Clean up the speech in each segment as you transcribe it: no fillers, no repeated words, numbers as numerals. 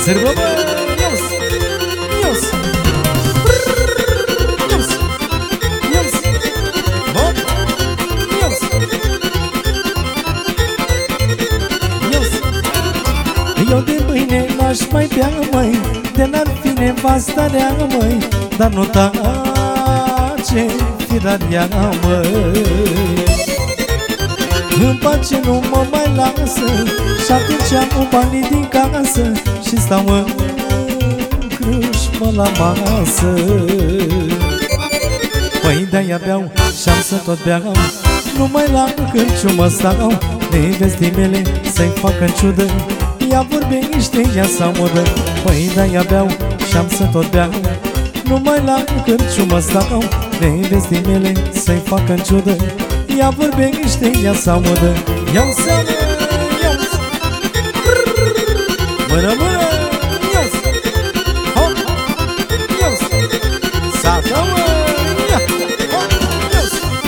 Sârbă, bă, ios, ios, ios, ios, hop, ios, ios. Eu de mâine n-aș mai bea, măi, de n-ar fi nevastarea, măi, dar nu tace firarea, măi. În pace nu mă mai lasă și atunci am banii din casă și stau în crâșmă la masă. Păi de-aia beau și-am să tot beau, numai la cârciumă stau. Nevestii mele să-i facă-n ciudă, ea vorbește, ea s-amură. Păi de-aia beau și-am să tot beau, numai la cârciumă stau. Nevestii mele să-i facă-n ciudă, ea vorbește, ea s-amură. Iau seama, iau mână, mână, iau hop, iau sata, mă, ia hop, iau,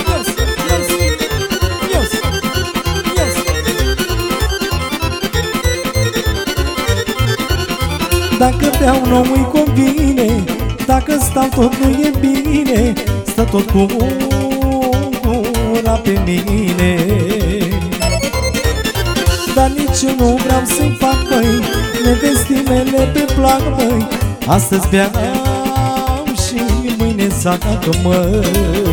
iau, iau. Dacă beau nu-i convine, dacă stau tot nu e bine, stă tot cu gura pe mine. Dar nici eu nu vreau să-i fac, băi, nevestii mele pe plac, băi. Astăzi beau și mâine zacă, măi.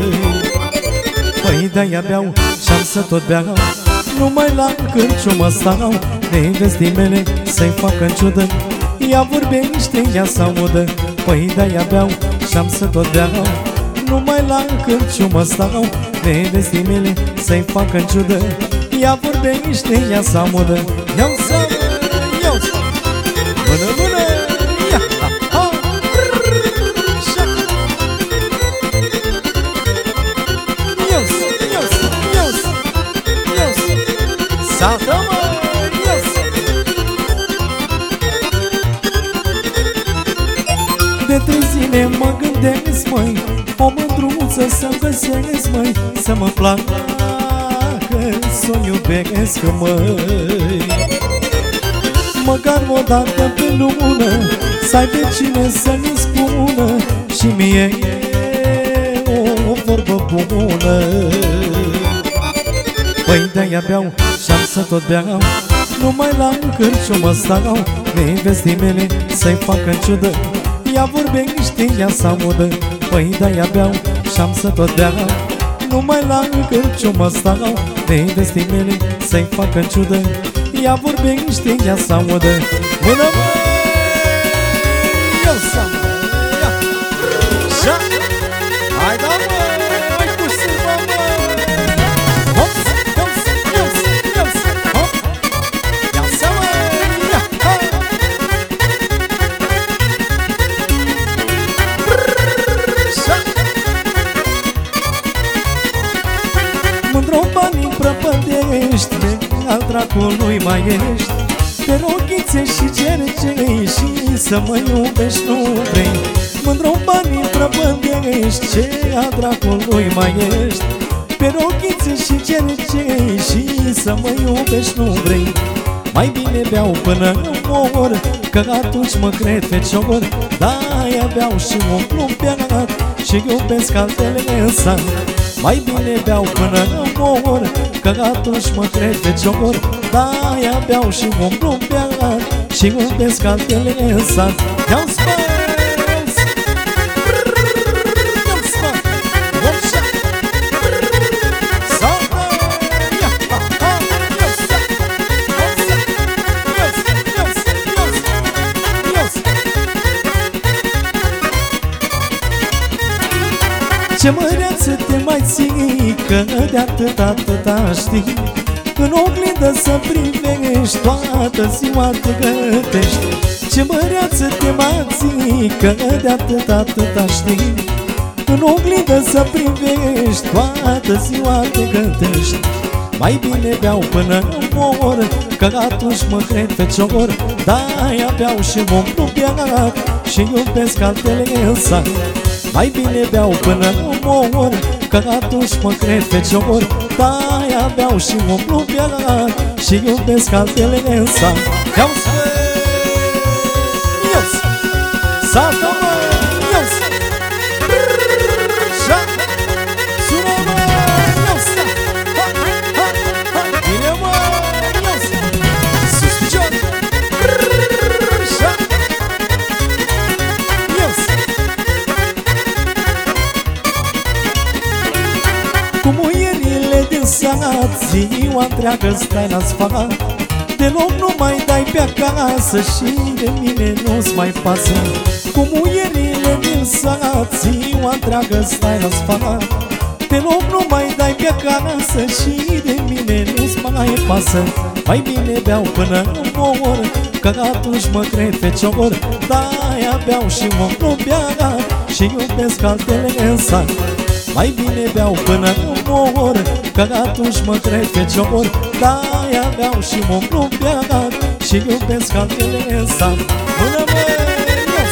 Păi de-aia beau și-am să tot beau, numai la cârciumă stau. Nevestii mele să-i facă-n ciudă, ea vorbește, ea s-amudă. Păi de-aia beau și-am să tot beau, numai la cârciumă stau. Nevestii mele să-i facă-n ciudă, ea vorbește, ea s-amudă. Iau seama, iau mână, mână, ia ha, șa. Ios, ios, ios, ios, saltă, mă, ios. De 3 zile mă gândesc, măi, o mândruță să-mi găsesc, măi, să mă placă, să o iubesc, măi. Măcar o dată pe lună să ai pe cine să-mi spună și mie o vorbă bună. Păi de-aia beau și-am să tot beau, numai la cârciumă stau. Nevestii mele să-i facă-n ciudă, ea vorbește, ea s-amudă. Păi de-aia beau și-am să tot beau, numai la cârciumă stau. Nevestii mele să-i facă-n ciudă, ea vorbește, ea s-amudă. Mână, mă, eu s-amudă, ia, șa, hai da, mă, mai cu sârba, mă. Hop, ios, ios, ios, hop, ia seama, ia, ha. Șa. Mândr-o banii prăpădești, al dracului mai ești. Pe rochițe și cercei și să mă iubești nu vrei. Mândr-o banii prăpădești, ce al dracului mai ești. Pe rochițe și cercei și să mă iubești nu vrei. Mai bine beau până mor, că atunci mă cred fecior. De-aia beau și umplu beat și iubesc altele în sat. Mai bine beau până mor, că atunci mă cred fecior. De-aia beau și umplu beat și iubesc altele în sat. Iau spăs, iau spăs, vopșa, salta, ia, ha, ha, ios, ios, ios, ios, ios. Ce măreață te mai ții, că de atâta știi. În oglindă să privești, toată ziua te gătești. Ce măreață te mai ții, că de atâta știi. În oglindă să privești, toată ziua te gătești. Mai bine beau până mor, că atunci mă cred fecior. De-aia beau și umplu beat și iubesc altele în sat. Mai bine beau până mor, că atunci mă cred fecior. De-aia beau și umplu beat și iubesc altele în sat. Iau spăs, Saltă, mă, ios! Sună, mă, ios! Bine, mă, ios! Sus picior! Ios! Cu muierile din sat, ziua întreagă stai la sfat. Deloc nu mai dai pe acasă și de mine nu-ți mai pasă. Cu muierile din sat, ziua întreagă stai la sfat. Deloc nu mai dai pe acasă și de mine nu-ți mai pasă. Mai bine beau până mor, că atunci mă cred fecior. De-aia beau și mă plumbeaga și iubesc altele în sat. Mai bine beau până mor, că atunci mă cred fecior. De-aia beau și mă plumbeaga și iubesc altele în sat. Până mă, ios!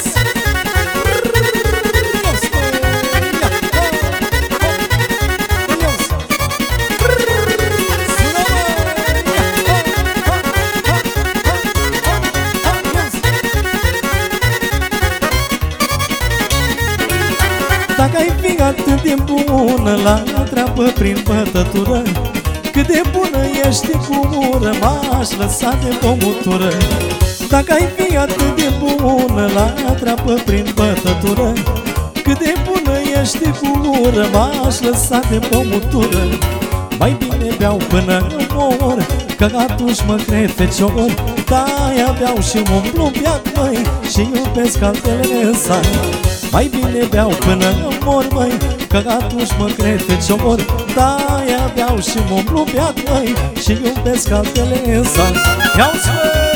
Dacă ai fi atât de bună la treabă prin bătătură, cât de bună ești cu ură, m-aș lăsa de băutură. Dacă ai fi atât de bună la treabă prin bătătură, cât de bună ești cu ură, m-aș lăsa de băutură. Mai bine beau până mor, că atunci mă cred fecior. De-aia beau și mă plumbeat, măi, și iubesc altele în sat. Mai bine beau până mor, măi, că atunci mă cred fecior. De-aia beau și mă plumbeat, măi, și iubesc altele în sat. Ia-ți, măi!